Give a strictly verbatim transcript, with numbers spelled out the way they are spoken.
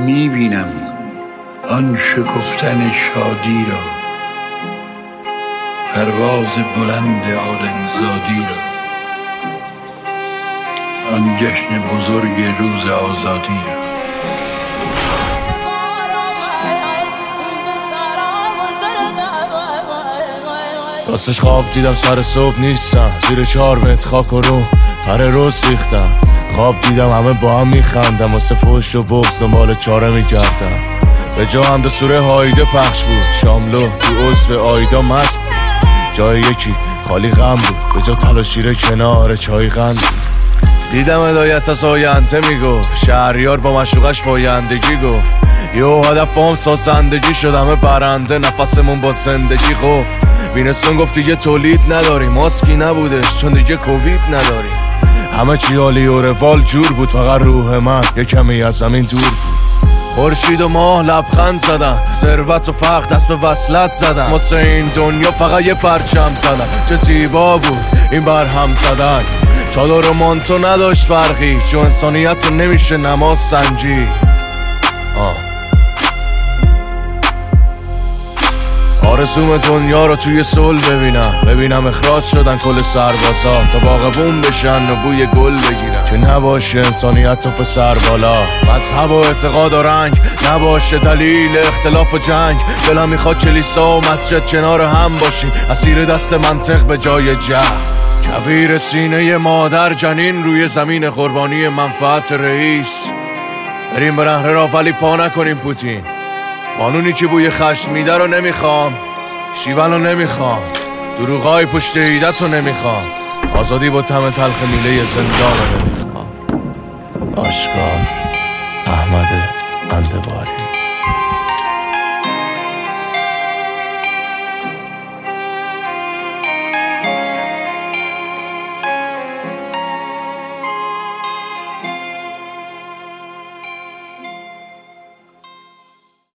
میبینم آن شکفتن شادی را، پرواز بلند آدمزادی را، آن جشن بزرگ روز آزادی را. راستش خواب دیدم سر صبح نیستم، زیر چهار متر خاک و رو پر روز ریختم. خواب دیدم همه با هم میخندم، واسه فوش و بغض دنبال چاره میگردم. به جا هم دو سوره هایده پخش بود، شاملو تو عضو آیدا مست بود. جای یکی خالی غم بود، به جا تلاشیره کنار چای غند بود. دیدم هدایت از آینده میگفت، شهریار با مشوقش پایندگی گفت. یو هدف هم سازندگی شد، همه برنده نفسمون با زندگی قفل. بینستون گفت دیگه تولید نداریم، ماسکی نبودش چون دیگه کووید نداریم. همه چی عالی و روال جور بود، فقط روح من یه کمی از زمین دور بود. خورشید و ماه لبخند زدن، ثروت و فقر دست به وصلت زدن. واسه این دنیا فقط یه پرچم زدن، چه زیبا بود این برهم زدن. چادر و مانتو نداشت فرقی، چون انسانیت رو نمیشه نماز سنجید. آه آرزوم دنیا رو توی صلح ببینم، ببینم اخراج شدن کل سربازا تا باغبون بشن و بوی گل بگیرن. که نباشه انسانیت تو سر بالا، مذهب و اعتقاد و رنگ نباشه دلیل اختلاف و جنگ. دلم میخواد کلیسا و مسجد کنار هم باشیم، اسیر دست منطق به جای جهل. کویر سینه مادر جنین روی زمین قربانی منفعت رئیس. بریم به نهر را ولی پا نکنیم پوتین. قانونی که بوی خشم میده رو نمیخوام، شیون رو نمیخوام، دروغای پشت ایدت رو نمیخوام، آزادی با طعم تلخ میله زندان رو نمیخوام. آشکار احمد اندواری.